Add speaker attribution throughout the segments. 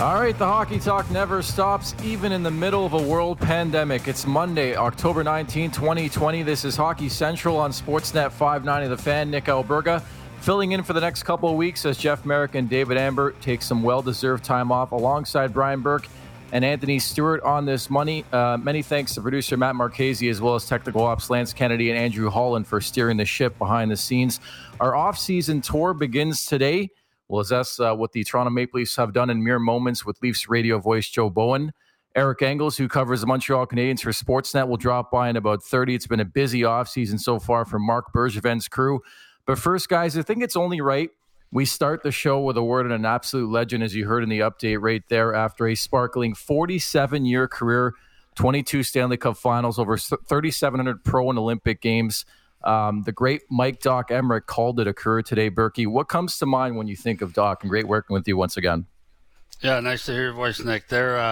Speaker 1: All right, the hockey talk never stops, even in the middle of a world pandemic. It's Monday, October 19, 2020. This is Hockey Central on Sportsnet 590 The Fan. Nick Alberga filling in for the next couple of weeks as Jeff Merrick and David Amber take some well-deserved time off alongside Brian Burke and Anthony Stewart on this money. Many thanks to producer Matt Marchese, as well as technical ops Lance Kennedy and Andrew Holland for steering the ship behind the scenes. Our off-season tour begins today. We'll assess what the Toronto Maple Leafs have done in mere moments with Leafs radio voice Joe Bowen. Eric Engels, who covers the Montreal Canadiens for Sportsnet, will drop by in about 30. It's been a busy offseason so far for Marc Bergevin's crew. But first, guys, I think it's only right we start the show with a word on an absolute legend, as you heard in the update right there, after a sparkling 47-year career, 22 Stanley Cup finals, over 3,700 pro and Olympic games. The great Mike Doc Emrick called it a career today. Berkey, what comes to mind when you think of Doc? And great working with you once again.
Speaker 2: Yeah, nice to hear your voice, Nick.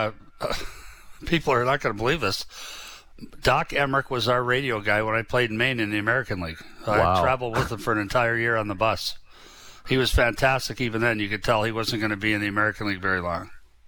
Speaker 2: People are not going to believe this. Doc Emrick was our radio guy when I played in Maine in the American League.
Speaker 1: Wow.
Speaker 2: I traveled with him for an entire year on the bus. He was fantastic even then. You could tell he wasn't going to be in the American League very long.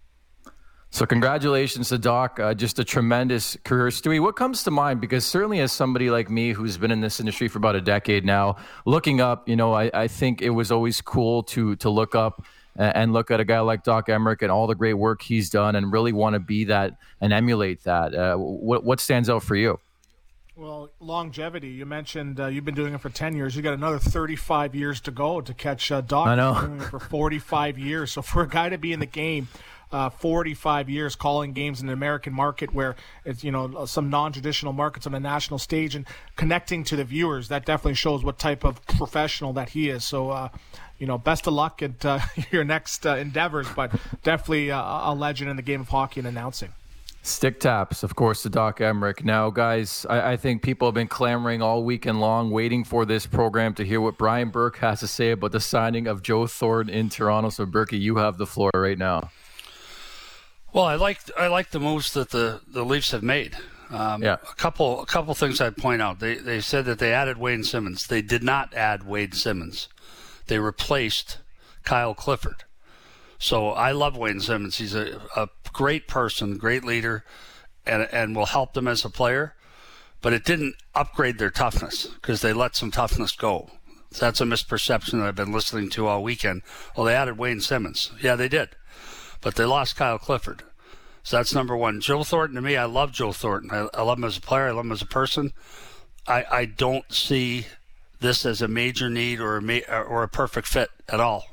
Speaker 1: So congratulations to Doc. Just a tremendous career. Stewie, what comes to mind? Because certainly as somebody like me who's been in this industry for about a decade now, looking up, I think it was always cool to look up and look at a guy like Doc Emrick and all the great work he's done and really want to be that and emulate that. What stands out for you?
Speaker 3: Well, longevity. You mentioned you've been doing it for 10 years. You got another 35 years to go to catch Doc.
Speaker 1: I know.
Speaker 3: He's been doing it for 45 years. So for a guy to be in the game 45 years, calling games in the American market where it's, some non-traditional markets on the national stage and connecting to the viewers, that definitely shows what type of professional that he is. So, best of luck at your next endeavors, but definitely a legend in the game of hockey and announcing.
Speaker 1: Stick taps, of course, to Doc Emrick. Now, guys, I think people have been clamoring all weekend long, waiting for this program to hear what Brian Burke has to say about the signing of Joe Thornton in Toronto. So, Burkey, you have the floor right now.
Speaker 2: Well, I like the moves that the Leafs have made. A couple things I'd point out. They said that they added Wayne Simmons. They did not add Wade Simmons. They replaced Kyle Clifford. So I love Wayne Simmons. He's a great person, great leader, and will help them as a player. But it didn't upgrade their toughness because they let some toughness go. So that's a misperception that I've been listening to all weekend. Well, they added Wayne Simmons. Yeah, they did. But they lost Kyle Clifford. So that's number one. Joe Thornton, to me, I love Joe Thornton. I love him as a player. I love him as a person. I don't see this as a major need or a perfect fit at all.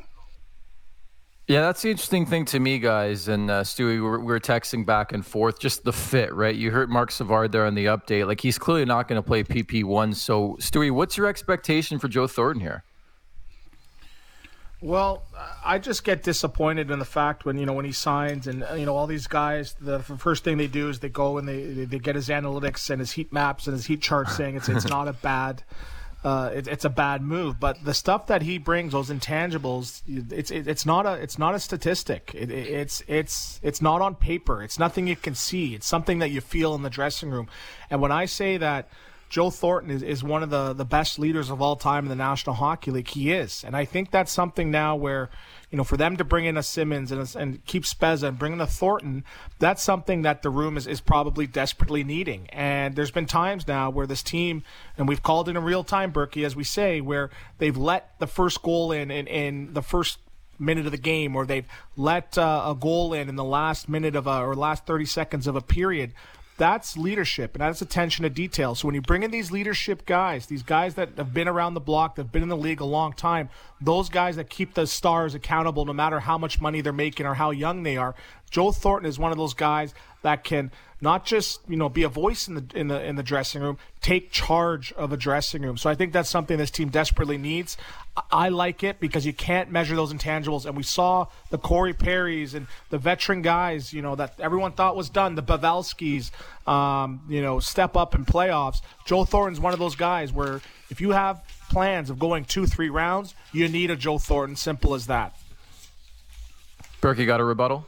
Speaker 1: Yeah, that's the interesting thing to me, guys. And Stewie, we were texting back and forth, just the fit, right? You heard Mark Savard there on the update. Like, he's clearly not going to play PP1. So, Stewie, what's your expectation for Joe Thornton here?
Speaker 3: Well, I just get disappointed in the fact when he signs and, all these guys, the first thing they do is they go and they get his analytics and his heat maps and his heat charts saying it's not a bad it's a bad move, but the stuff that he brings, those intangibles, it's not a statistic. It's not on paper. It's nothing you can see. It's something that you feel in the dressing room. And when I say that Joe Thornton is one of the best leaders of all time in the National Hockey League, he is. And I think that's something now where, for them to bring in a Simmons and keep Spezza and bring in a Thornton, that's something that the room is probably desperately needing. And there's been times now where this team, and we've called it in real time, Berkey, as we say, where they've let the first goal in the first minute of the game, or they've let a goal in the last minute of or last 30 seconds of a period. That's leadership, and that's attention to detail. So when you bring in these leadership guys, these guys that have been around the block, that have been in the league a long time, those guys that keep the stars accountable no matter how much money they're making or how young they are, Joe Thornton is one of those guys that can not just be a voice in the dressing room, take charge of a dressing room. So I think that's something this team desperately needs. I like it because you can't measure those intangibles, and we saw the Corey Perrys and the veteran guys, that everyone thought was done, the Pavelskis, step up in playoffs. Joe Thornton's one of those guys where if you have plans of going 2-3 rounds, you need a Joe Thornton. Simple as that.
Speaker 1: Berkey, got a rebuttal?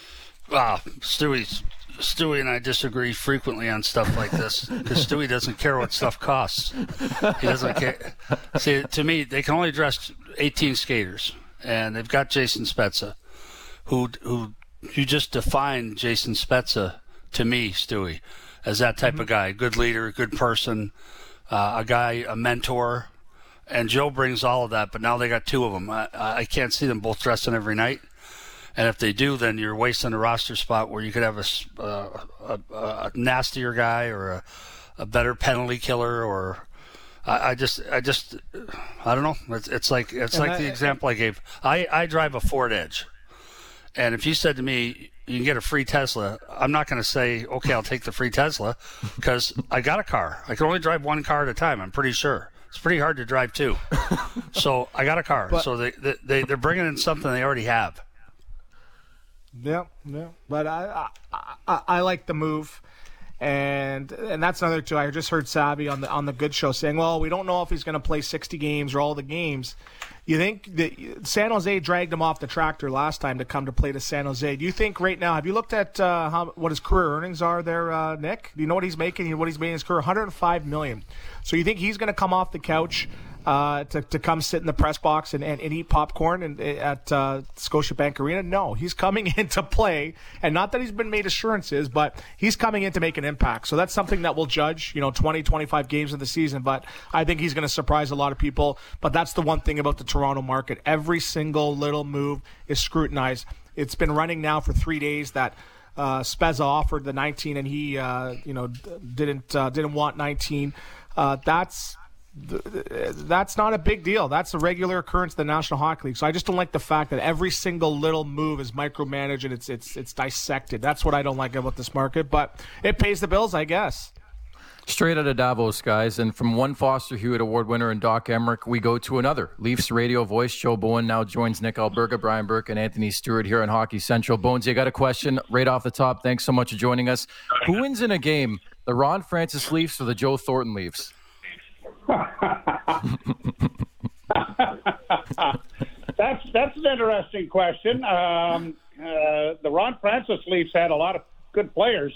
Speaker 2: Stewie and I disagree frequently on stuff like this because Stewie doesn't care what stuff costs. He doesn't care. See, to me, they can only dress 18 skaters, and they've got Jason Spezza, who defined Jason Spezza to me, Stewie, as that type of guy. Good leader, good person, a mentor. And Joe brings all of that, but now they got two of them. I can't see them both dressing every night. And if they do, then you're wasting a roster spot where you could have a nastier guy or a better penalty killer. Or I don't know. It's like the example I gave. I drive a Ford Edge, and if you said to me you can get a free Tesla, I'm not going to say okay, I'll take the free Tesla, because I got a car. I can only drive one car at a time. I'm pretty sure. It's pretty hard to drive two. So I got a car. So they're bringing in something they already have.
Speaker 3: Yeah. But I like the move, and that's another too. I just heard Savvy on the Good Show saying, well, we don't know if he's going to play 60 games or all the games. You think that San Jose dragged him off the tractor last time to come to play to San Jose? Do you think right now? Have you looked at what his career earnings are there, Nick? Do you know what he's making? What he's made in his career? $105 million. So you think he's going to come off the couch to come sit in the press box and eat popcorn at Scotiabank Arena? No, he's coming in to play, and not that he's been made assurances, but he's coming in to make an impact. So that's something that we'll judge, 20, 25 games of the season, but I think he's going to surprise a lot of people. But that's the one thing about the Toronto market. Every single little move is scrutinized. It's been running now for 3 days that Spezza offered the 19 and he didn't want 19. That's not a big deal. That's a regular occurrence in the National Hockey League. So I just don't like the fact that every single little move is micromanaged and it's dissected. That's what I don't like about this market, but it pays the bills, I guess.
Speaker 1: Straight out of Davos, guys. And from one Foster Hewitt Award winner and Doc Emrick, we go to another. Leafs radio voice Joe Bowen now joins Nick Alberga, Brian Burke, and Anthony Stewart here on Hockey Central. Bones, I got a question right off the top. Thanks so much for joining us. Who wins in a game, the Ron Francis Leafs or the Joe Thornton Leafs?
Speaker 4: That's an interesting question. The Ron Francis Leafs had a lot of good players,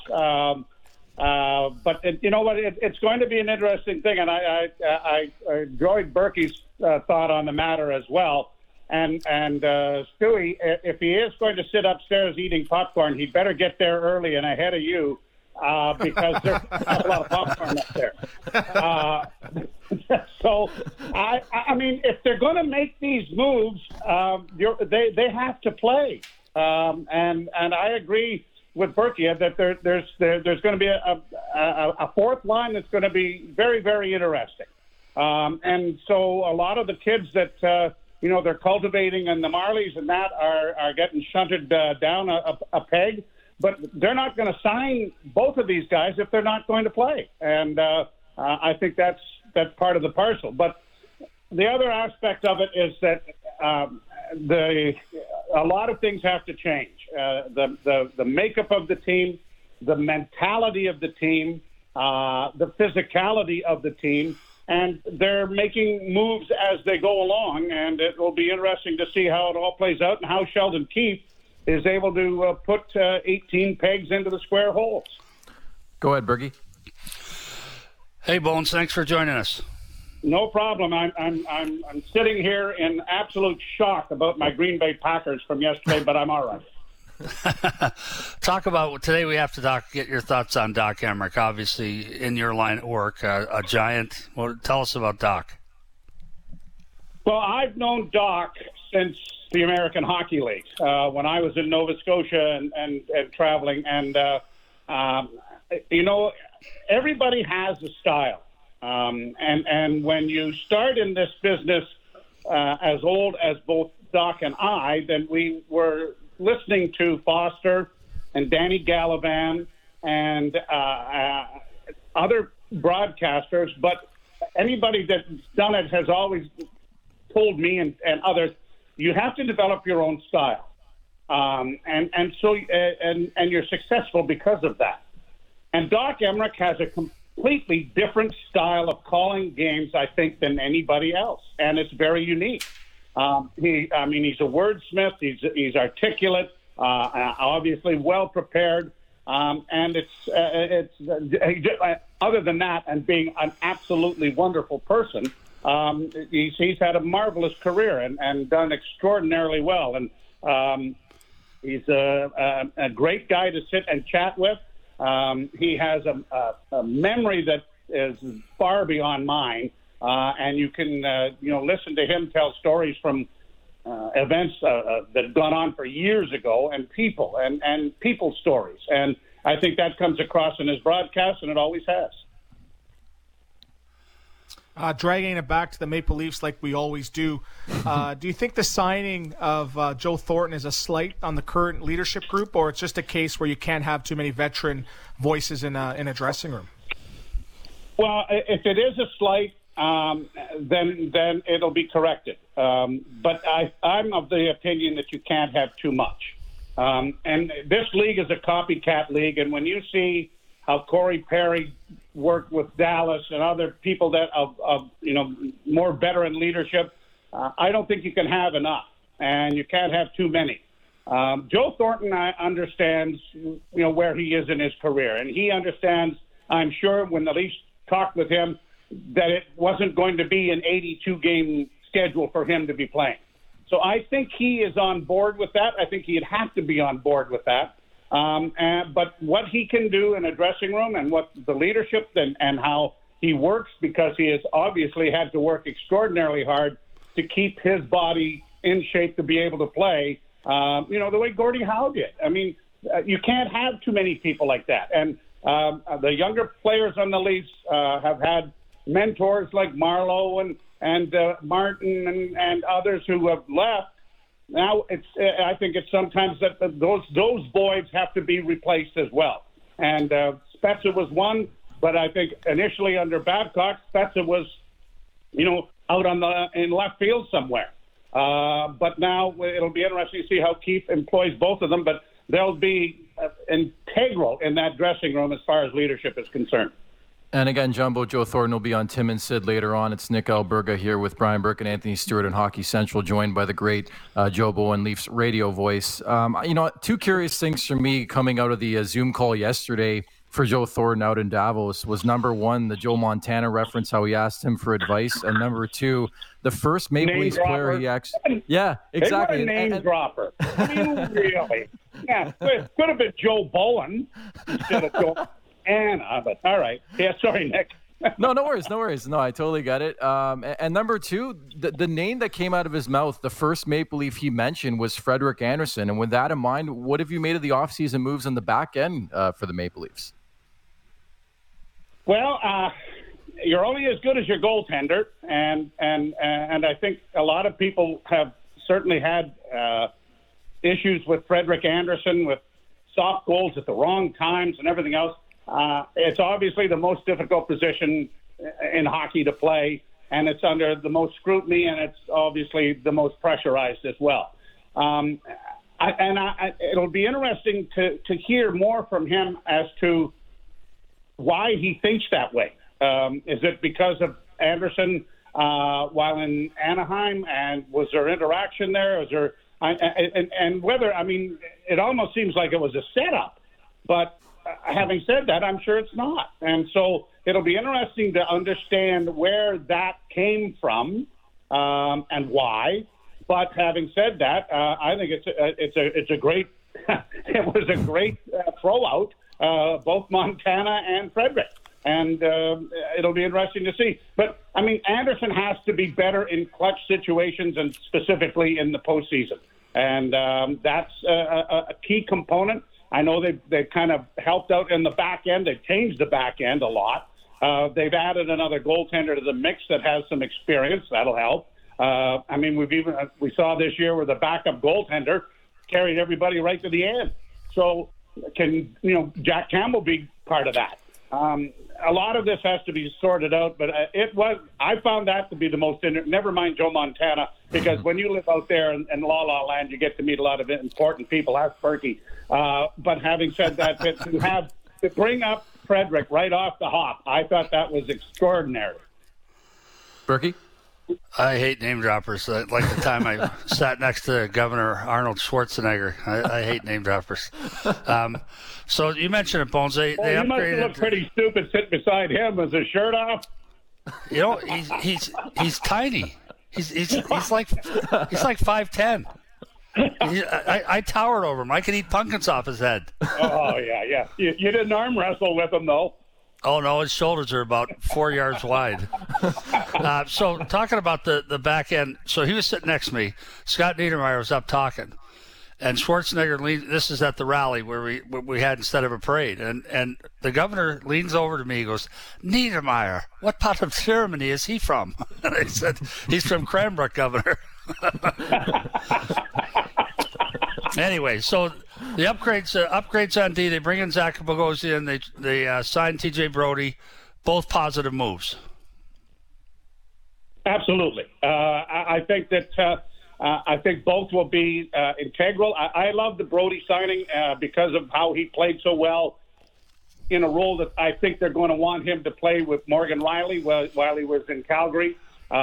Speaker 4: but you know what? It's going to be an interesting thing, and I enjoyed Berkey's thought on the matter as well. And Stewie, if he is going to sit upstairs eating popcorn, he'd better get there early and ahead of you. Because there's not a lot of popcorn up there. So, I mean, if they're going to make these moves, they have to play. And I agree with Berkey that there's going to be a fourth line that's going to be very, very interesting. And so a lot of the kids that they're cultivating and the Marlies and that are getting shunted down a peg. But they're not going to sign both of these guys if they're not going to play. And I think that's part of the parcel. But the other aspect of it is that a lot of things have to change. The makeup of the team, the mentality of the team, the physicality of the team, and they're making moves as they go along. And it will be interesting to see how it all plays out and how Sheldon Keefe is able to put 18 pegs into the square holes.
Speaker 1: Go ahead, Bergie.
Speaker 2: Hey, Bones, thanks for joining us.
Speaker 4: No problem. I'm sitting here in absolute shock about my Green Bay Packers from yesterday, but I'm all right.
Speaker 2: Talk about today. We have to get your thoughts on Doc Emrick. Obviously, in your line of work, a giant. Well, tell us about Doc.
Speaker 4: Well, I've known Doc since the American Hockey League, when I was in Nova Scotia and traveling. And, everybody has a style. And when you start in this business as old as both Doc and I, then we were listening to Foster and Danny Gallivan and other broadcasters. But anybody that's done it has always told me and others, you have to develop your own style, and you're successful because of that. And Doc Emrick has a completely different style of calling games, I think, than anybody else, and it's very unique. He's a wordsmith. He's articulate, obviously well prepared, and it's other than that, and being an absolutely wonderful person. He's had a marvelous career and done extraordinarily well. And He's a great guy to sit and chat with. He has a memory that is far beyond mine, and you can listen to him tell stories from events that have gone on for years ago, and people stories. And I think that comes across in his broadcast, and it always has.
Speaker 3: Dragging it back to the Maple Leafs like we always do, do you think the signing of Joe Thornton is a slight on the current leadership group, or it's just a case where you can't have too many veteran voices in a dressing room?
Speaker 4: Well, if it is a slight, then it'll be corrected. But I'm of the opinion that you can't have too much. And this league is a copycat league, and when you see how Corey Perry worked with Dallas and other people that of more veteran leadership, I don't think you can have enough, and you can't have too many. Joe Thornton understands where he is in his career, and he understands, I'm sure, when the Leafs talked with him, that it wasn't going to be an 82-game schedule for him to be playing. So I think he is on board with that. I think he'd have to be on board with that. But what he can do in a dressing room and what the leadership and how he works, because he has obviously had to work extraordinarily hard to keep his body in shape to be able to play, the way Gordie Howe did. I mean, you can't have too many people like that. And the younger players on the Leafs have had mentors like Marlowe and Martin and others who have left. Now I think it's sometimes that those voids have to be replaced as well. And Spezza was one, but I think initially under Babcock, Spezza was, out in left field somewhere. But now it'll be interesting to see how Keefe employs both of them. But they'll be integral in that dressing room as far as leadership is concerned.
Speaker 1: And again, Jumbo, Joe Thornton will be on Tim and Sid later on. It's Nick Alberga here with Brian Burke and Anthony Stewart on Hockey Central, joined by the great Joe Bowen, Leafs radio voice. Two curious things for me coming out of the Zoom call yesterday for Joe Thornton out in Davos was, number one, the Joe Montana reference, how he asked him for advice, and number two, the first Maple Leafs player he actually... Yeah, exactly.
Speaker 4: Hey, what a name dropper. I mean, really? Yeah, it could have been Joe Bowen instead of Joe Anna, but all right. Yeah, sorry, Nick.
Speaker 1: No worries. No, I totally get it. And number two, the name that came out of his mouth, the first Maple Leaf he mentioned was Frederik Andersen. And with that in mind, what have you made of the offseason moves on the back end for the Maple Leafs?
Speaker 4: Well, you're only as good as your goaltender, and I think a lot of people have certainly had issues with Frederik Andersen, with soft goals at the wrong times and everything else. It's obviously the most difficult position in hockey to play, and it's under the most scrutiny, and it's obviously the most pressurized as well. It'll be interesting to hear more from him as to why he thinks that way. Is it because of Andersen while in Anaheim, and was there interaction there? And whether, I mean, it almost seems like it was a setup, but having said that, I'm sure it's not. And so it'll be interesting to understand where that came from and why. But having said that, I think it's a great it was a great throw out, both Montana and Frederik. And it'll be interesting to see. But, I mean, Andersen has to be better in clutch situations and specifically in the postseason. And that's a key component. I know they've kind of helped out in the back end. They've changed the back end a lot. They've added another goaltender to the mix that has some experience. That'll help. I mean, we saw this year where the backup goaltender carried everybody right to the end. So can Jack Campbell be part of that? A lot of this has to be sorted out, but I found that to be the most never mind Joe Montana, because when you live out there in La La Land, you get to meet a lot of important people. Ask Berkey. But having said that, to bring up Frederik right off the hop, I thought that was extraordinary.
Speaker 1: Berkey?
Speaker 2: I hate name droppers. Like the time I sat next to Governor Arnold Schwarzenegger. I hate name droppers. So you mentioned it, Bones. They
Speaker 4: upgraded. You must have looked pretty stupid sitting beside him with his shirt off.
Speaker 2: He's tiny. He's like 5'10". I towered over him. I could eat pumpkins off his head.
Speaker 4: Oh, yeah. You didn't arm wrestle with him, though.
Speaker 2: Oh, no, his shoulders are about 4 yards wide. So talking about the back end, so he was sitting next to me. Scott Niedermayer was up talking. And Schwarzenegger, this is at the rally where we had instead of a parade. And the governor leans over to me. He goes, Niedermayer, what part of Germany is he from? And I said, he's from Cranbrook, Governor. Anyway, so the upgrades on D. They bring in Zach Bogosian. They sign T.J. Brody. Both positive moves.
Speaker 4: Absolutely. I think that I think both will be integral. I love the Brody signing because of how he played so well in a role that I think they're going to want him to play with Morgan Riley while he was in Calgary.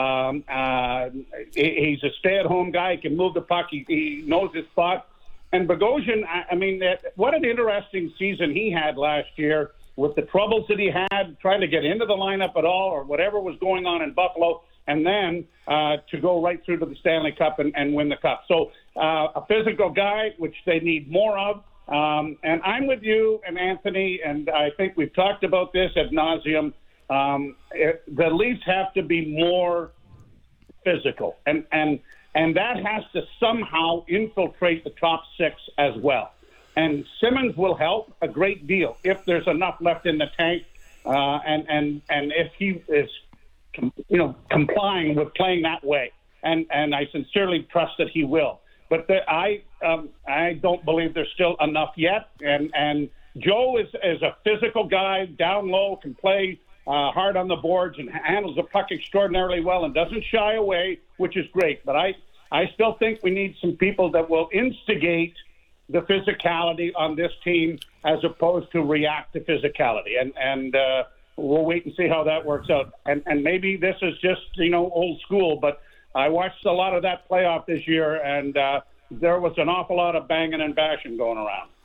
Speaker 4: He's a stay-at-home guy. He can move the puck. He knows his spot. And Bogosian, I mean, what an interesting season he had last year with the troubles that he had trying to get into the lineup at all or whatever was going on in Buffalo, and then to go right through to the Stanley Cup and win the Cup. So a physical guy, which they need more of. And I'm with you and Anthony, and I think we've talked about this ad nauseum. The Leafs have to be more physical, and that has to somehow infiltrate the top six as well. And Simmons will help a great deal if there's enough left in the tank, and if he is, complying with playing that way. And I sincerely trust that he will. But I don't believe there's still enough yet. And Joe is a physical guy, down low, can play hard on the boards and handles the puck extraordinarily well and doesn't shy away, which is great. But I still think we need some people that will instigate the physicality on this team as opposed to react to physicality. And we'll wait and see how that works out. And maybe this is just, old school, but I watched a lot of that playoff this year, and there was an awful lot of banging and bashing going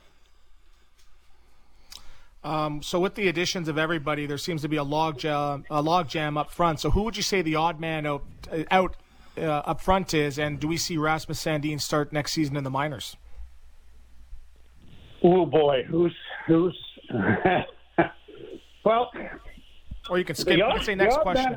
Speaker 4: around.
Speaker 3: So with the additions of everybody, there seems to be a log jam up front. So who would you say the odd man out up front is, and do we see Rasmus Sandin start next season in the minors?
Speaker 4: Oh boy, who's well,
Speaker 3: or you can skip. You can say next question.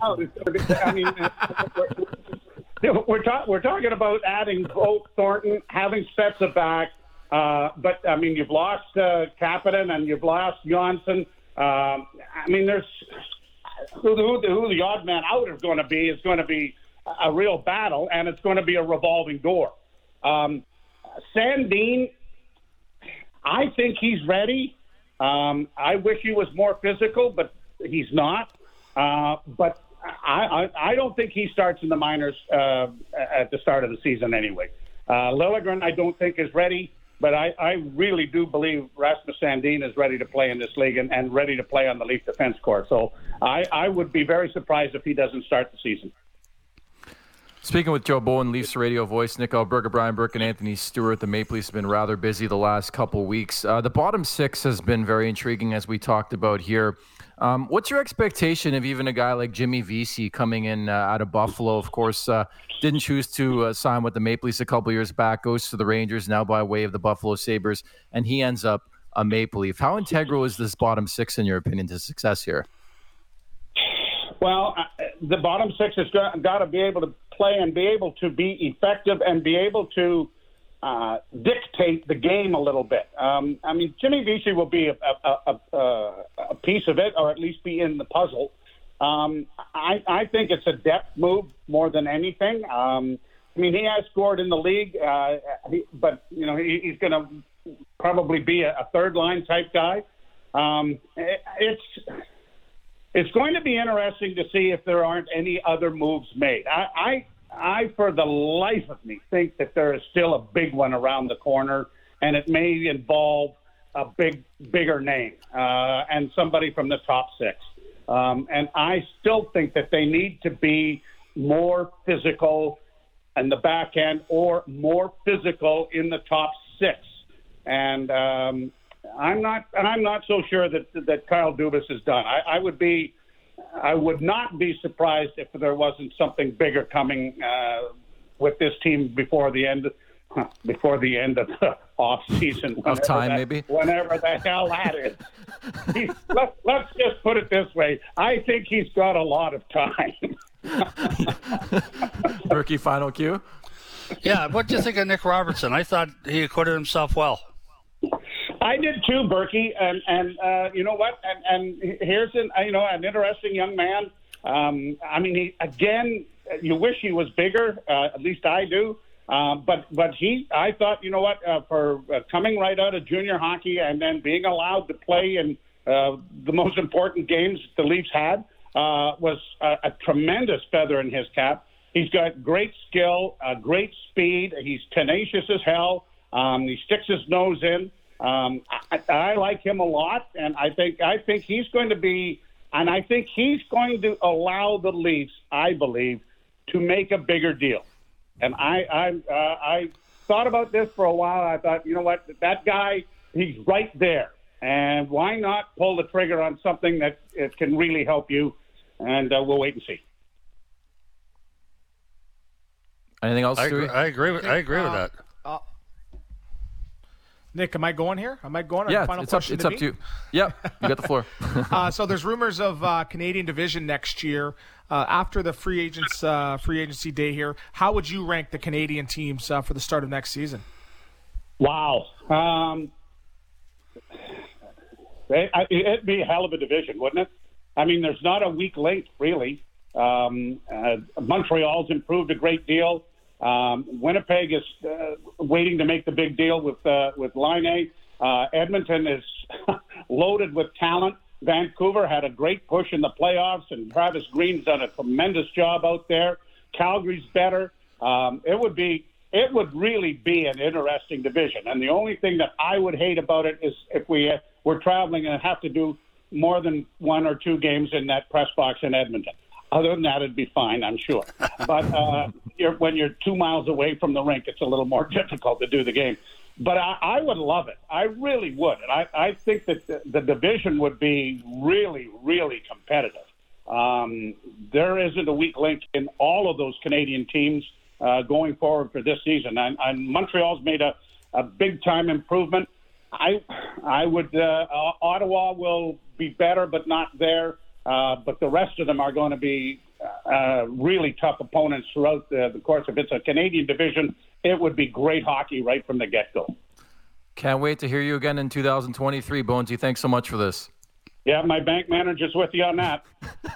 Speaker 4: We're talking about adding both Thornton, having Spezza back. But you've lost Kapanen and you've lost Johnson. There's who the odd man out is going to be a real battle, and it's going to be a revolving door. Sandin, I think he's ready. I wish he was more physical, but he's not. But I don't think he starts in the minors at the start of the season anyway. Liljegren, I don't think is ready. But I really do believe Rasmus Sandin is ready to play in this league and ready to play on the Leaf defense corps. So I would be very surprised if he doesn't start the season.
Speaker 1: Speaking with Joe Bowen, Leafs radio voice, Nick Alberga, Brian Burke, and Anthony Stewart, the Maple Leafs have been rather busy the last couple weeks. The bottom six has been very intriguing, as we talked about here. What's your expectation of even a guy like Jimmy Vesey coming in out of Buffalo? Of course, didn't choose to sign with the Maple Leafs a couple years back, goes to the Rangers now by way of the Buffalo Sabres, and he ends up a Maple Leaf. How integral is this bottom six, in your opinion, to success here?
Speaker 4: Well, the bottom six has got to be able to play and be able to be effective and be able to dictate the game a little bit. Jimmy Vesey will be a piece of it, or at least be in the puzzle. I think it's a depth move more than anything. He has scored in the league, but he's going to probably be a third line type guy. It's going to be interesting to see if there aren't any other moves made. I, for the life of me, think that there is still a big one around the corner, and it may involve a bigger name and somebody from the top six. And I still think that they need to be more physical in the back end or more physical in the top six. And I'm not so sure that Kyle Dubas is done. I would not be surprised if there wasn't something bigger coming with this team before the end before the end of the off season.
Speaker 1: Of time, maybe?
Speaker 4: Whenever the hell that is. Let's just put it this way. I think he's got a lot of time.
Speaker 1: Berkey, final cue?
Speaker 2: Yeah, what do you think of Nick Robertson? I thought he acquitted himself well.
Speaker 4: I did too, Berkey, and you know what? And here's an interesting young man. I mean, you wish he was bigger. At least I do. But I thought, you know what? For coming right out of junior hockey and then being allowed to play in the most important games the Leafs had was a tremendous feather in his cap. He's got great skill, great speed. He's tenacious as hell. He sticks his nose in. I like him a lot, and I think he's going to be, and I think he's going to allow the Leafs, I believe, to make a bigger deal. And I thought about this for a while. I thought, you know what, that guy, he's right there, and why not pull the trigger on something that it can really help you? And we'll wait and see.
Speaker 1: Anything else, Stewie?
Speaker 2: I agree with that.
Speaker 3: Nick, am I going here? Am I going?
Speaker 1: Yeah,
Speaker 3: final
Speaker 1: it's up to you. Yep, you got the floor.
Speaker 3: So there's rumors of Canadian division next year. After the free agency day here, how would you rank the Canadian teams for the start of next season?
Speaker 4: Wow. It'd be a hell of a division, wouldn't it? I mean, there's not a weak link, really. Montreal's improved a great deal. Winnipeg is waiting to make the big deal with Laine. Edmonton is loaded with talent. Vancouver had a great push in the playoffs, and Travis Green's done a tremendous job out there. Calgary's better. It would really be an interesting division. And the only thing that I would hate about it is if we're traveling and have to do more than one or two games in that press box in Edmonton. Other than that, it'd be fine, I'm sure. But when you're 2 miles away from the rink, it's a little more difficult to do the game. But I would love it. I really would. And I think that the division would be really, really competitive. There isn't a weak link in all of those Canadian teams going forward for this season. And Montreal's made a big-time improvement. I would Ottawa will be better, but not there. But the rest of them are going to be really tough opponents throughout the course. If it's a Canadian division, it would be great hockey right from the get-go.
Speaker 1: Can't wait to hear you again in 2023, Bonesy. Thanks so much for this.
Speaker 4: Yeah, my bank manager's with you on that.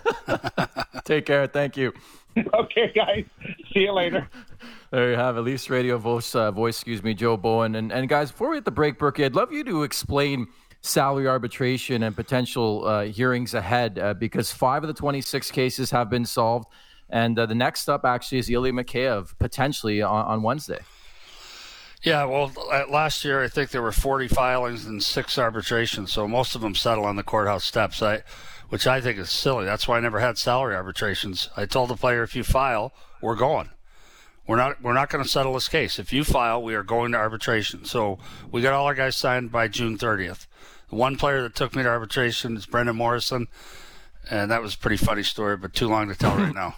Speaker 1: Take care. Thank you.
Speaker 4: Okay, guys. See you later.
Speaker 1: There you have it. Leafs Radio voice, Joe Bowen. And guys, before we hit the break, Berkey, I'd love you to explain salary arbitration and potential hearings ahead because 5 of the 26 cases have been solved. And the next up actually is Ilya Mikheyev, potentially on Wednesday.
Speaker 2: Yeah, well, last year I think there were 40 filings and 6 arbitrations, so most of them settle on the courthouse steps, which I think is silly. That's why I never had salary arbitrations. I told the player, if you file, we're going. We're not going to settle this case. If you file, we are going to arbitration. So we got all our guys signed by June 30th. The one player that took me to arbitration is Brendan Morrison, and that was a pretty funny story, but too long to tell right now.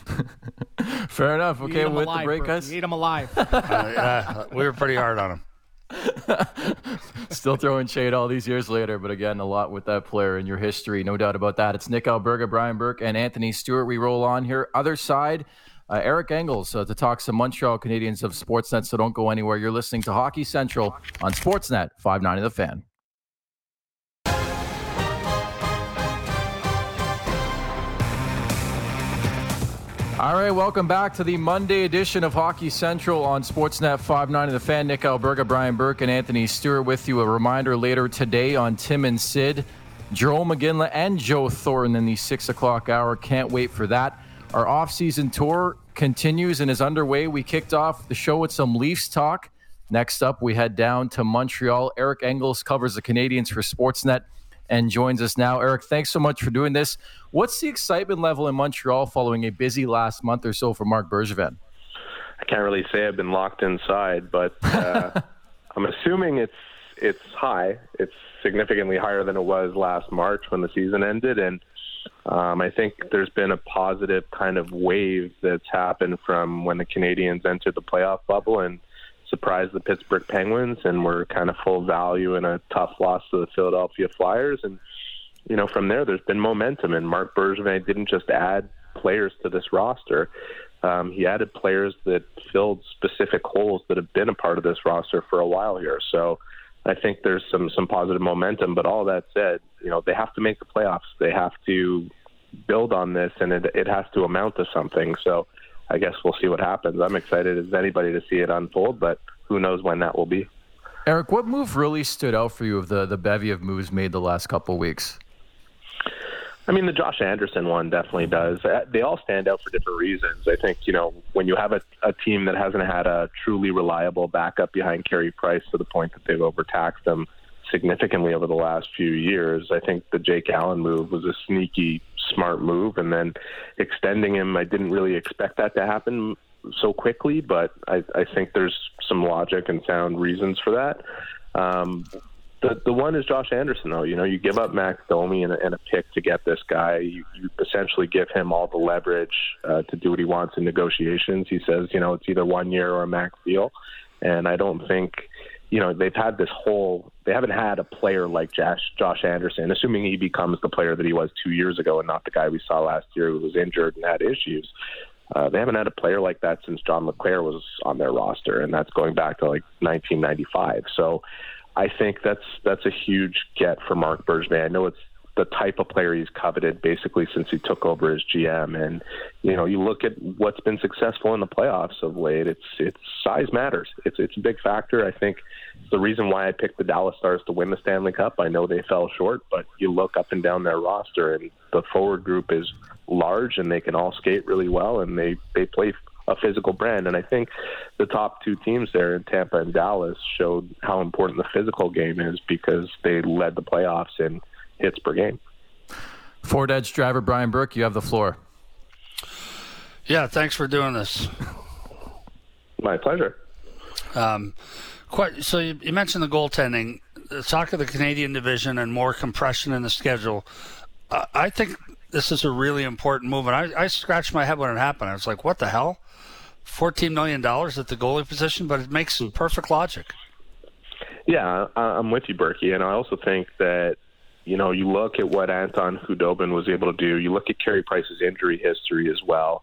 Speaker 1: Fair enough. Okay, with the break, guys.
Speaker 3: You ate him alive.
Speaker 2: We were pretty hard on him.
Speaker 1: Still throwing shade all these years later, but again, a lot with that player in your history, no doubt about that. It's Nick Alberga, Brian Burke, and Anthony Stewart. We roll on here. Other side, Eric Engels to talk some Montreal Canadiens of Sportsnet, so don't go anywhere. You're listening to Hockey Central on Sportsnet 590 The Fan. All right, welcome back to the Monday edition of Hockey Central on Sportsnet 590 The Fan. Nick Alberga, Brian Burke, and Anthony Stewart with you. A reminder later today on Tim and Sid, Jerome McGinley and Joe Thornton in the 6 o'clock hour. Can't wait for that. Our off-season tour continues and is underway. We kicked off the show with some Leafs talk. Next up, we head down to Montreal. Eric Engels covers the Canadiens for Sportsnet and joins us now. Eric, thanks so much for doing this. What's the excitement level in Montreal following a busy last month or so for Marc Bergevin?
Speaker 5: I can't really say I've been locked inside, but I'm assuming it's high. It's significantly higher than it was last March when the season ended, and I think there's been a positive kind of wave that's happened from when the Canadiens entered the playoff bubble, and surprised the Pittsburgh Penguins and were kind of full value in a tough loss to the Philadelphia Flyers. And, from there, there's been momentum. And Marc Bergevin didn't just add players to this roster. He added players that filled specific holes that have been a part of this roster for a while here. So I think there's some positive momentum. But all that said, they have to make the playoffs. They have to build on this, and it has to amount to something. So I guess we'll see what happens. I'm excited as anybody to see it unfold, but who knows when that will be.
Speaker 1: Eric, what move really stood out for you of the bevy of moves made the last couple of weeks?
Speaker 5: I mean, the Josh Anderson one definitely does. They all stand out for different reasons. I think, when you have a team that hasn't had a truly reliable backup behind Carey Price to the point that they've overtaxed them significantly over the last few years, I think the Jake Allen move was a sneaky, smart move. And then extending him, I didn't really expect that to happen so quickly, but I think there's some logic and sound reasons for that. The one is Josh Anderson, though. You give up Max Domi and a pick to get this guy. You essentially give him all the leverage to do what he wants in negotiations. He says, it's either 1 year or a max deal. And I don't think, they've had they haven't had a player like Josh Anderson, assuming he becomes the player that he was 2 years ago and not the guy we saw last year who was injured and had issues. They haven't had a player like that since John LeClair was on their roster, and that's going back to 1995. So I think that's a huge get for Marc Bergevin. I know it's the type of player he's coveted basically since he took over as GM. And, you look at what's been successful in the playoffs of late, it's size matters. It's a big factor. I think it's the reason why I picked the Dallas Stars to win the Stanley Cup. I know they fell short, but you look up and down their roster and the forward group is large and they can all skate really well and they play a physical brand. And I think the top two teams there in Tampa and Dallas showed how important the physical game is because they led the playoffs in hits per game.
Speaker 1: Ford Edge driver Brian Burke, you have the floor.
Speaker 2: Yeah, thanks for doing this.
Speaker 5: My pleasure.
Speaker 2: So you mentioned the goaltending. Talk of the Canadian division and more compression in the schedule. I think this is a really important move. And I scratched my head when it happened. I was like, what the hell? $14 million at the goalie position, but it makes perfect logic.
Speaker 5: Yeah, I'm with you, Berkey. And I also think that, you look at what Anton Khudobin was able to do. You look at Carey Price's injury history as well.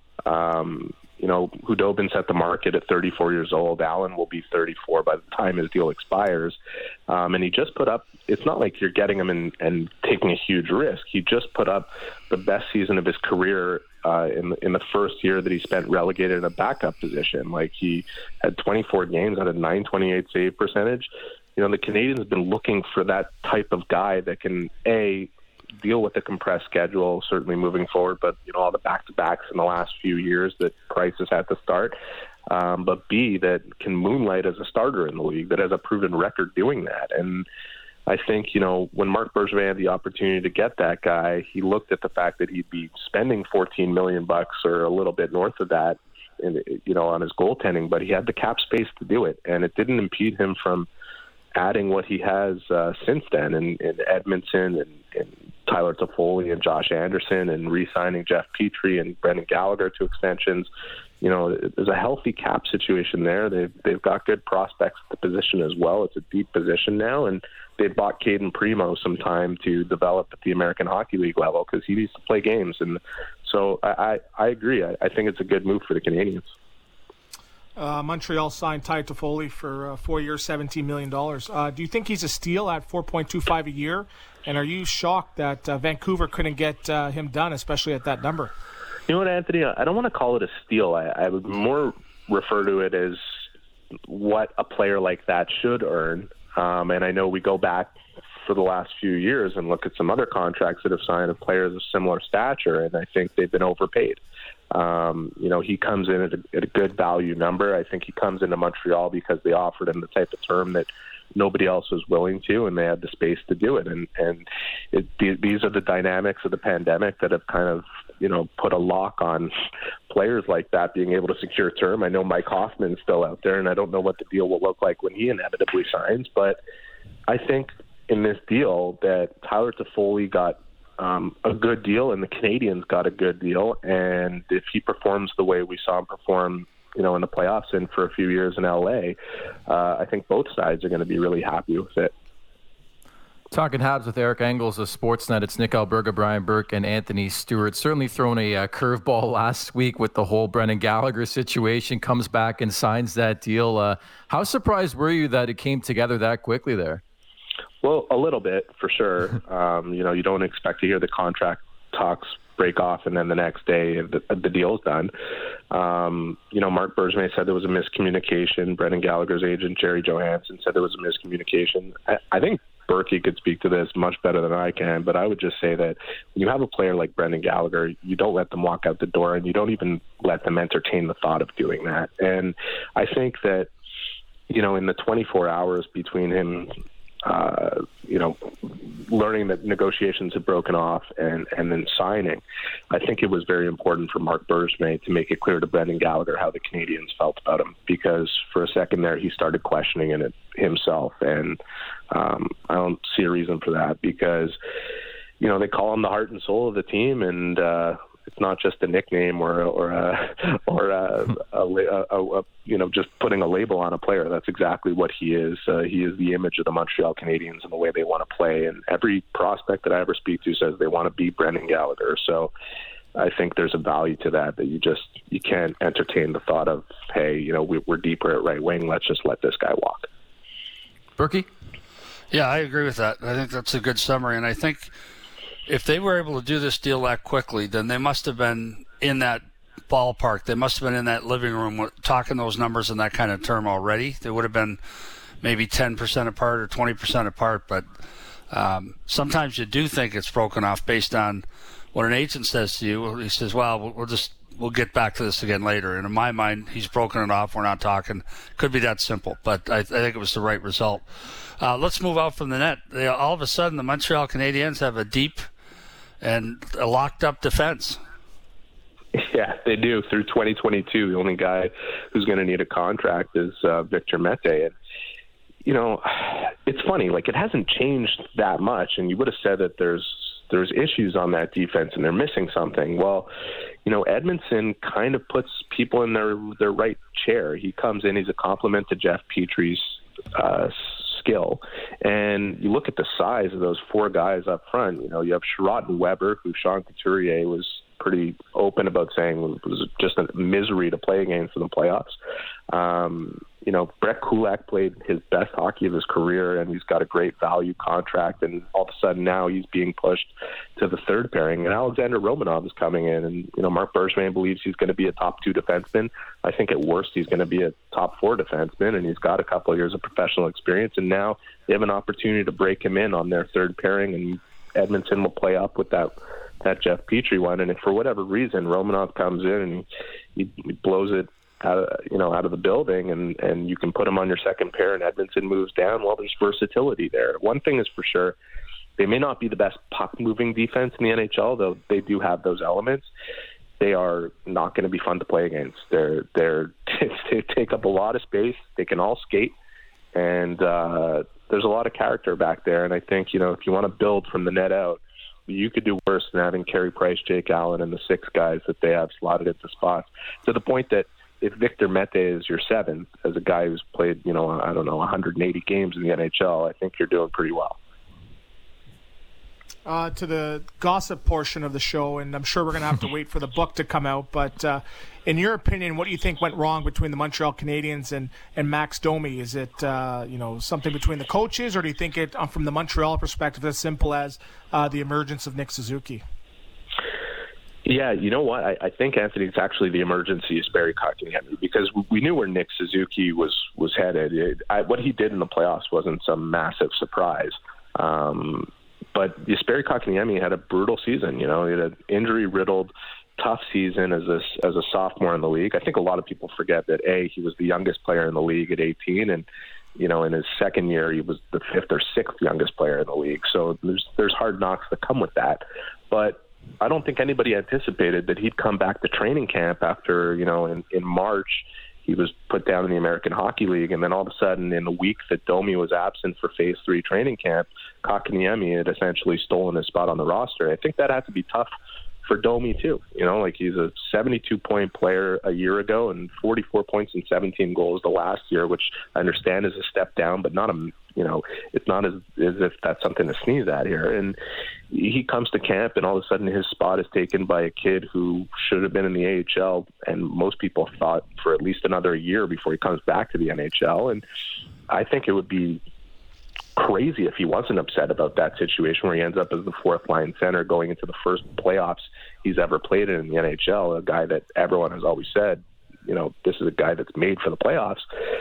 Speaker 5: Khudobin's at the market at 34 years old. Allen will be 34 by the time his deal expires. And he just put up, it's not like you're getting him and taking a huge risk. He just put up the best season of his career in the first year that he spent relegated in a backup position. He had 24 games at a .928 save percentage. The Canadiens have been looking for that type of guy that can, A, deal with the compressed schedule, certainly moving forward, but, all the back-to-backs in the last few years that Price has had to start, but B, that can moonlight as a starter in the league, that has a proven record doing that. And I think, when Marc Bergevin had the opportunity to get that guy, he looked at the fact that he'd be spending $14 million or a little bit north of that, on his goaltending, but he had the cap space to do it, and it didn't impede him from adding what he has since then in Edmondson and Tyler Toffoli and Josh Anderson and re-signing Jeff Petrie and Brendan Gallagher to extensions. There's a healthy cap situation there. They've got good prospects at the position as well. It's a deep position now, and they bought Caden Primo some time to develop at the American Hockey League level because he needs to play games. And so I agree. I think it's a good move for the Canadiens.
Speaker 3: Montreal signed Ty Toffoli for 4 years, $17 million. Do you think he's a steal at $4.25 a year? And are you shocked that Vancouver couldn't get him done, especially at that number?
Speaker 5: You know what, Anthony? I don't want to call it a steal. I would more refer to it as what a player like that should earn. And I know we go back for the last few years and look at some other contracts that have signed of players of similar stature, and I think they've been overpaid. He comes in at a good value number. I think he comes into Montreal because they offered him the type of term that nobody else was willing to, and they had the space to do it. And these are the dynamics of the pandemic that have kind of, put a lock on players like that being able to secure a term. I know Mike Hoffman's still out there, and I don't know what the deal will look like when he inevitably signs, but I think in this deal that Tyler Toffoli got a good deal and the Canadiens got a good deal. And if he performs the way we saw him perform in the playoffs and for a few years in LA, I think both sides are going to be really happy with it.
Speaker 1: Talking Habs with Eric Engels of Sportsnet. It's Nick Alberga, Brian Burke, and Anthony Stewart. Certainly thrown a curveball last week with the whole Brendan Gallagher situation. Comes back and signs that deal. How surprised were you that it came together that quickly there?
Speaker 5: Well, a little bit, for sure. You don't expect to hear the contract talks break off and then the next day the deal's done. Marc Bergevin said there was a miscommunication. Brendan Gallagher's agent, Jerry Johansson, said there was a miscommunication. I think Berkey could speak to this much better than I can, but I would just say that when you have a player like Brendan Gallagher, you don't let them walk out the door, and you don't even let them entertain the thought of doing that. And I think that, in the 24 hours between him, learning that negotiations had broken off and then signing, I think it was very important for Marc Bergevin to make it clear to Brendan Gallagher how the Canadians felt about him, because for a second there he started questioning it himself, and I don't see a reason for that, because they call him the heart and soul of the team, and it's not just a nickname or just putting a label on a player. That's exactly what he is. He is the image of the Montreal Canadiens and the way they want to play. And every prospect that I ever speak to says they want to be Brendan Gallagher. So I think there's a value to that you can't entertain the thought of, hey, we're deeper at right wing. Let's just let this guy walk.
Speaker 1: Berkey?
Speaker 2: Yeah, I agree with that. I think that's a good summary. And I think if they were able to do this deal that quickly, then they must have been in that ballpark. They must have been in that living room talking those numbers in that kind of term already. They would have been maybe 10% apart or 20% apart. But sometimes you do think it's broken off based on what an agent says to you. He says, well, we'll get back to this again later. And in my mind, he's broken it off. We're not talking. Could be that simple. But I think it was the right result. Let's move out from the net. All of a sudden, the Montreal Canadiens have a deep and a locked-up defense.
Speaker 5: Yeah, they do. Through 2022, the only guy who's going to need a contract is Victor Mete. And, it's funny. It hasn't changed that much, and you would have said that there's issues on that defense and they're missing something. Well, Edmondson kind of puts people in their right chair. He comes in, he's a compliment to Jeff Petry's skill. And you look at the size of those four guys up front. You have Sherratt and Weber, who Sean Couturier was pretty open about saying was just a misery to play against in the playoffs. Brett Kulak played his best hockey of his career, and he's got a great value contract, and all of a sudden now he's being pushed to the third pairing. And Alexander Romanov is coming in, and Marc Bergevin believes he's going to be a top 2 defenseman. I think at worst he's going to be a top 4 defenseman, and he's got a couple of years of professional experience, and now they have an opportunity to break him in on their third pairing, and Edmonton will play up with that Jeff Petry one. And if for whatever reason Romanov comes in and he blows it out of the building, and you can put him on your second pair and Edmonton moves down, well, there's versatility there. One thing is for sure, they may not be the best puck-moving defense in the NHL, though they do have those elements. They are not going to be fun to play against. They take up a lot of space. They can all skate, and there's a lot of character back there. And I think, if you want to build from the net out, you could do worse than having Carey Price, Jake Allen, and the 6 guys that they have slotted at the spots, to the point that if Victor Mete is your 7th, as a guy who's played, 180 games in the NHL, I think you're doing pretty well.
Speaker 3: To the gossip portion of the show, and I'm sure we're going to have to wait for the book to come out, but in your opinion, what do you think went wrong between the Montreal Canadiens and Max Domi? Is it something between the coaches, or do you think it, from the Montreal perspective, as simple as the emergence of Nick Suzuki?
Speaker 5: Yeah, you know what? I think, Anthony, it's actually the emergency is Barry Kotkaniemi, because we knew where Nick Suzuki was headed. What he did in the playoffs wasn't some massive surprise. But Jesperi Kotkaniemi had a brutal season. He had an injury-riddled, tough season as a sophomore in the league. I think a lot of people forget that, he was the youngest player in the league at 18, and in his second year, he was the 5th or 6th youngest player in the league. So there's hard knocks that come with that. But I don't think anybody anticipated that he'd come back to training camp after, in March, he was put down in the American Hockey League. And then all of a sudden, in the week that Domi was absent for Phase 3 training camp, Kotkaniemi had essentially stolen his spot on the roster. I think that had to be tough for Domi too. Like he's a 72-point player a year ago and 44 points and 17 goals the last year, which I understand is a step down, but not it's not as if that's something to sneeze at here. And he comes to camp and all of a sudden his spot is taken by a kid who should have been in the AHL, and most people thought for at least another year before he comes back to the NHL. And I think it would be crazy if he wasn't upset about that situation where he ends up as the fourth line center going into the first playoffs he's ever played in the NHL, a guy that everyone has always said, this is a guy that's made for the playoffs.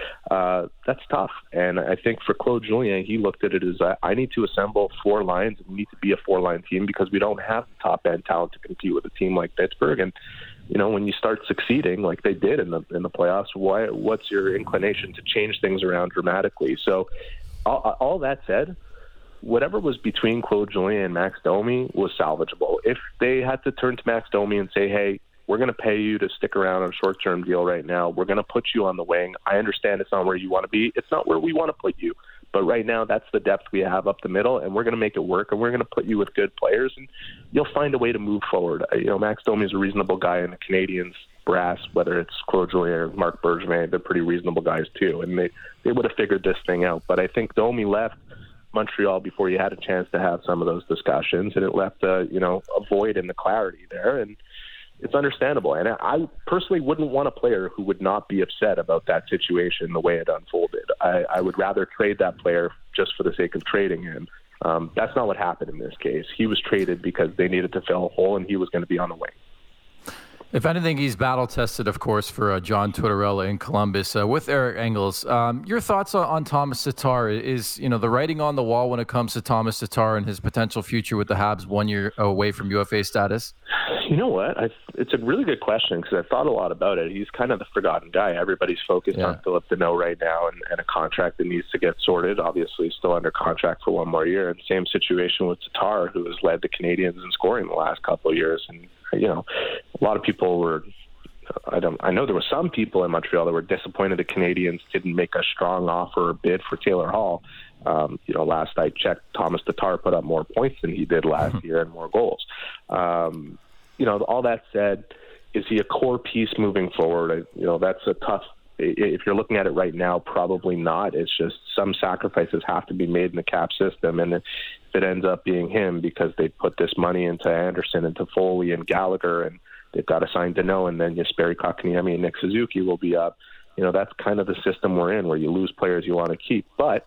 Speaker 5: That's tough. And I think for Claude Julien, he looked at it as I need to assemble 4 lines and we need to be a 4-line team because we don't have the top end talent to compete with a team like Pittsburgh. And when you start succeeding like they did in the playoffs, what's your inclination to change things around dramatically? So all that said, whatever was between Claude Julien and Max Domi was salvageable. If they had to turn to Max Domi and say, hey, we're going to pay you to stick around on a short-term deal right now. We're going to put you on the wing. I understand it's not where you want to be. It's not where we want to put you. But right now, that's the depth we have up the middle, and we're going to make it work, and we're going to put you with good players, and you'll find a way to move forward. Max Domi is a reasonable guy, and the Canadiens brass, whether it's Claude Julien or Marc Bergevin, they're pretty reasonable guys too, and they would have figured this thing out. But I think Domi left Montreal before you had a chance to have some of those discussions, and it left a void in the clarity there, and it's understandable. And I personally wouldn't want a player who would not be upset about that situation the way it unfolded. I would rather trade that player just for the sake of trading him. That's not what happened in this case. He was traded because they needed to fill a hole, and he was going to be on the wing.
Speaker 1: If anything, he's battle-tested, of course, for John Tortorella in Columbus. With Eric Engels, your thoughts on Thomas Tatar? Is the writing on the wall when it comes to Thomas Tatar and his potential future with the Habs 1 year away from UFA status?
Speaker 5: You know what? It's a really good question because I've thought a lot about it. He's kind of the forgotten guy. Everybody's focused on Philip Deneau right now and a contract that needs to get sorted. Obviously, he's still under contract for 1 more year. And same situation with Tatar, who has led the Canadiens in scoring the last couple of years. And a lot of people were. I know there were some people in Montreal that were disappointed the Canadiens didn't make a strong offer or bid for Taylor Hall. Last I checked, Thomas Tatar put up more points than he did last year and more goals. All that said, is he a core piece moving forward? That's a tough. If you're looking at it right now, probably not. It's just some sacrifices have to be made in the cap system, and if it ends up being him because they put this money into Anderson and Toffoli and Gallagher, and they've got to sign Deneau, and then Jesperi Kotkaniemi and Nick Suzuki will be up. That's kind of the system we're in, where you lose players you want to keep. But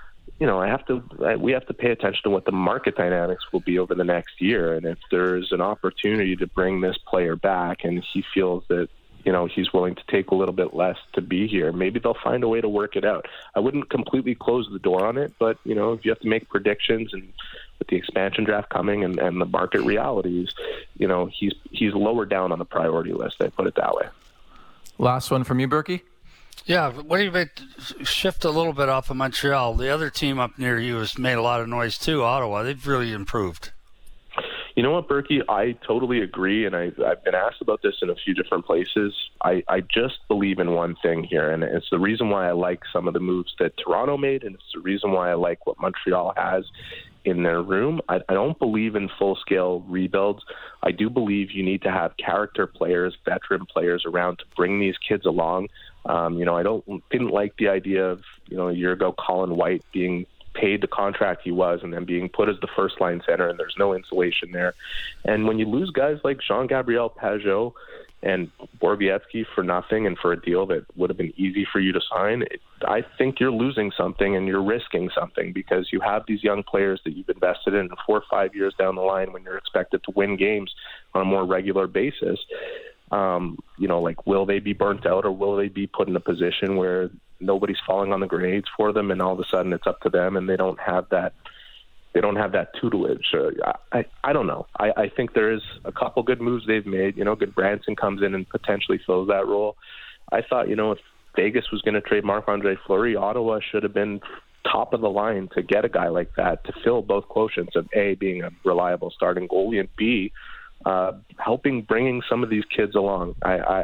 Speaker 5: we have to pay attention to what the market dynamics will be over the next year, and if there's an opportunity to bring this player back, and he feels that he's willing to take a little bit less to be here, maybe they'll find a way to work it out. I wouldn't completely close the door on it, but if you have to make predictions, and with the expansion draft coming and the market realities, he's lower down on the priority list. I put it that way.
Speaker 1: Last one from you, Berkey.
Speaker 2: Yeah, what do you shift a little bit off of Montreal? The other team up near you has made a lot of noise too, Ottawa. They've really improved.
Speaker 5: You know what, Berkey? I totally agree, and I've been asked about this in a few different places. I just believe in one thing here, and it's the reason why I like some of the moves that Toronto made, and it's the reason why I like what Montreal has in their room. I don't believe in full-scale rebuilds. I do believe you need to have character players, veteran players around to bring these kids along. I didn't like the idea of, a year ago, Colin White being paid the contract he was and then being put as the first line center, and there's no insulation there. And when you lose guys like Jean-Gabriel Pageau and Borowiecki for nothing and for a deal that would have been easy for you to sign, I think you're losing something and you're risking something, because you have these young players that you've invested in 4 or 5 years down the line when you're expected to win games on a more regular basis. Will they be burnt out, or will they be put in a position where nobody's falling on the grenades for them, and all of a sudden it's up to them, and they don't have that tutelage. I don't know. I think there is a couple good moves they've made. Goodbranson comes in and potentially fills that role. I thought, if Vegas was going to trade Marc-Andre Fleury, Ottawa should have been top of the line to get a guy like that to fill both quotients of A, being a reliable starting goalie, and B, bringing some of these kids along.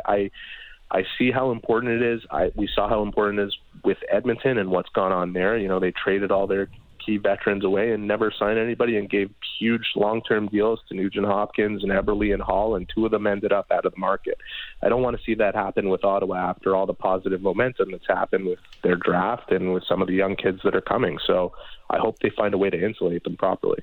Speaker 5: I see how important it is. We saw how important it is with Edmonton and what's gone on there. They traded all their marquee veterans away and never signed anybody, and gave huge long-term deals to Nugent Hopkins and Eberle and Hall, and 2 of them ended up out of the market. I don't want to see that happen with Ottawa after all the positive momentum that's happened with their draft and with some of the young kids that are coming. So I hope they find a way to insulate them properly.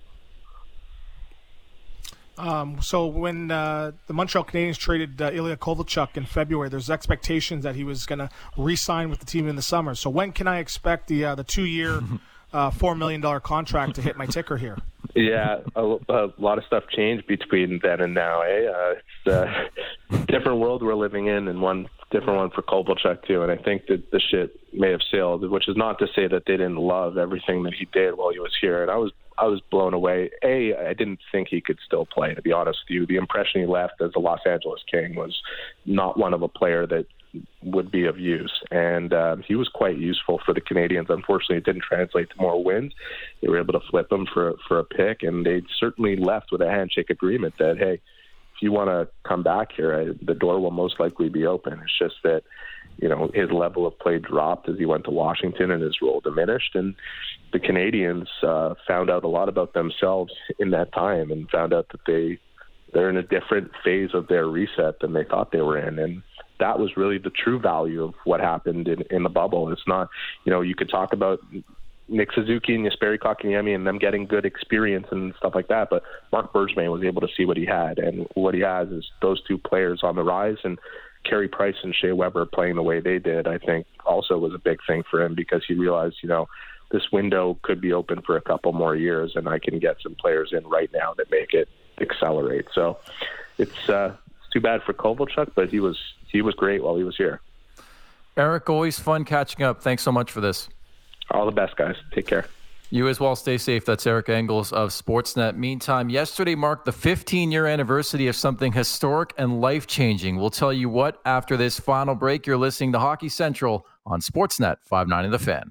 Speaker 3: So when the Montreal Canadiens traded Ilya Kovalchuk in February, there's expectations that he was going to re-sign with the team in the summer. So when can I expect the 2-year, $4 million contract to hit my ticker here?
Speaker 5: Yeah, a lot of stuff changed between then and now. It's a different world we're living in, and one different one for Kovalchuk too. And I think that the ship may have sailed, which is not to say that they didn't love everything that he did while he was here. And I was blown away. I didn't think he could still play, to be honest with you. The impression he left as a Los Angeles King was not one of a player that would be of use. And he was quite useful for the Canadiens. Unfortunately, it didn't translate to more wins. They were able to flip him for a pick, and they certainly left with a handshake agreement that, hey, if you want to come back here, the door will most likely be open. It's just that, his level of play dropped as he went to Washington and his role diminished. And the Canadiens found out a lot about themselves in that time and found out that they're in a different phase of their reset than they thought they were in. And that was really the true value of what happened in the bubble. It's not, you could talk about Nick Suzuki and Jesperi Kotkaniemi and them getting good experience and stuff like that, but Marc Bergevin was able to see what he had. And what he has is those 2 players on the rise, and Carey Price and Shea Weber playing the way they did, I think also was a big thing for him, because he realized, this window could be open for a couple more years, and I can get some players in right now that make it accelerate. So it's too bad for Kovalchuk, but he was great while he was here.
Speaker 1: Eric, always fun catching up. Thanks so much for this.
Speaker 5: All the best, guys. Take care.
Speaker 1: You as well. Stay safe. That's Eric Engels of Sportsnet. Meantime, yesterday marked the 15-year anniversary of something historic and life-changing. We'll tell you what after this final break. You're listening to Hockey Central on Sportsnet 590 The Fan.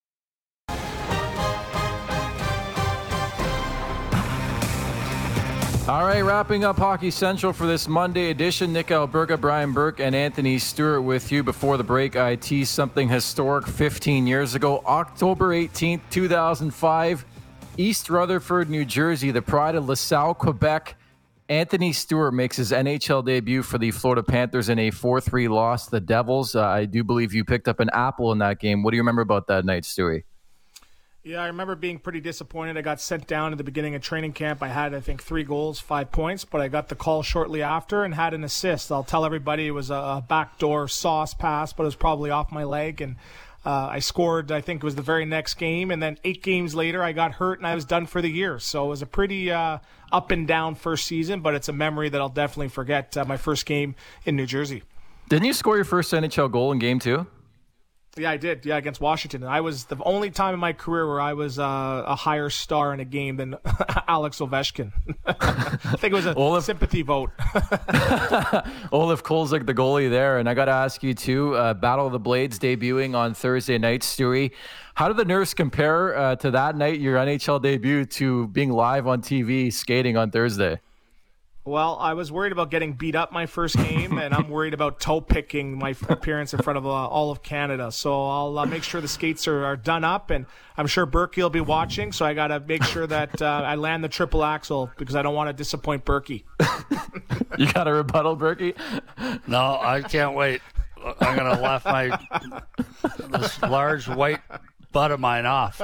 Speaker 1: All right, wrapping up Hockey Central for this Monday edition. Nick Alberga, Brian Burke, and Anthony Stewart with you. Before the break, I teased something historic 15 years ago. October 18th, 2005, East Rutherford, New Jersey, the pride of LaSalle, Quebec. Anthony Stewart makes his NHL debut for the Florida Panthers in a 4-3 loss to the Devils. I do believe you picked up an apple in that game. What do you remember about that night, Stewie?
Speaker 3: Yeah, I remember being pretty disappointed. I got sent down at the beginning of training camp. I had, I think, 3 goals, 5 points, but I got the call shortly after and had an assist. I'll tell everybody it was a backdoor sauce pass, but it was probably off my leg, and I scored, I think it was the very next game, and then 8 games later I got hurt and I was done for the year. So it was a pretty up and down first season, but it's a memory that I'll definitely forget, my first game in New Jersey.
Speaker 1: Didn't you score your first NHL goal in game 2?
Speaker 3: Yeah, I did. Yeah, against Washington. I was the only time in my career where I was a higher star in a game than Alex Ovechkin. I think it was a sympathy vote.
Speaker 1: Olaf Kolzig, the goalie there. And I got to ask you, too, Battle of the Blades debuting on Thursday night, Stewie. How did the nerves compare to that night, your NHL debut, to being live on TV skating on Thursday?
Speaker 3: Well, I was worried about getting beat up my first game, and I'm worried about toe picking my appearance in front of all of Canada. So I'll make sure the skates are done up, and I'm sure Berkey will be watching. So I got to make sure that I land the triple axel because I don't want to disappoint Berkey.
Speaker 1: You got a rebuttal, Berkey?
Speaker 2: No, I can't wait. I'm going to laugh this large white butt of mine off.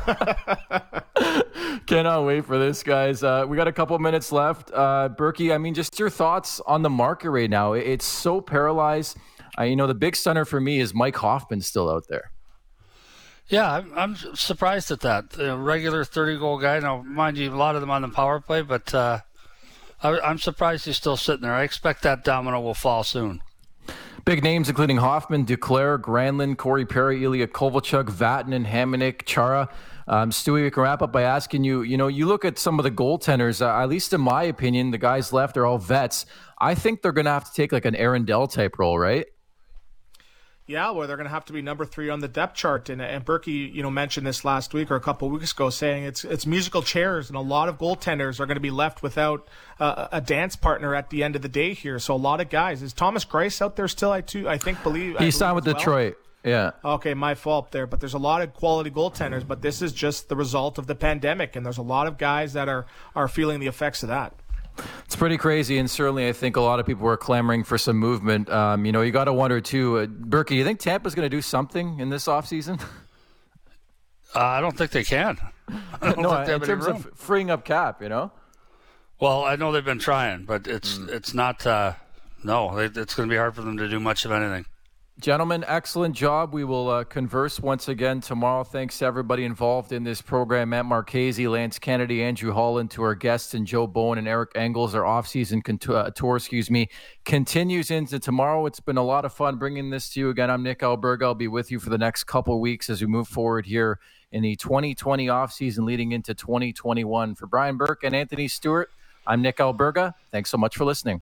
Speaker 1: Cannot wait for this, guys. We got a couple minutes left. Berkey, I mean, just your thoughts on the market right now. It's so paralyzed. The big stunner for me is Mike Hoffman still out there.
Speaker 2: Yeah, I'm surprised at that. A regular 30-goal guy. Now, mind you, a lot of them on the power play, but I'm surprised he's still sitting there. I expect that domino will fall soon.
Speaker 1: Big names including Hoffman, Duclair, Granlund, Corey Perry, Ilya Kovalchuk, Vatanen, Hamonic, Chara. Stewie, we can wrap up by asking you, you look at some of the goaltenders, at least in my opinion, the guys left are all vets. I think they're going to have to take like an Aaron Dell type role, right?
Speaker 3: Yeah, well, they're going to have to be number 3 on the depth chart. And Berkey, mentioned this last week or a couple of weeks ago, saying it's musical chairs, and a lot of goaltenders are going to be left without a dance partner at the end of the day here. So a lot of guys. Is Thomas Greiss out there still? I think believe
Speaker 1: he signed with Detroit. Yeah.
Speaker 3: Okay, my fault there. But there's a lot of quality goaltenders, but this is just the result of the pandemic, and there's a lot of guys that are feeling the effects of that.
Speaker 1: It's pretty crazy, and certainly I think a lot of people were clamoring for some movement. You got to wonder, too, Berkey, do you think Tampa's going to do something in this offseason?
Speaker 2: I don't think they can.
Speaker 1: No, in terms of freeing up cap,
Speaker 2: Well, I know they've been trying, but it's not. No, it's going to be hard for them to do much of anything.
Speaker 1: Gentlemen, excellent job. We will converse once again tomorrow. Thanks to everybody involved in this program. Matt Marchese, Lance Kennedy, Andrew Holland, to our guests, and Joe Bowen and Eric Engels. Our off-season tour, continues into tomorrow. It's been a lot of fun bringing this to you. Again, I'm Nick Alberga. I'll be with you for the next couple weeks as we move forward here in the 2020 off-season leading into 2021. For Brian Burke and Anthony Stewart, I'm Nick Alberga. Thanks so much for listening.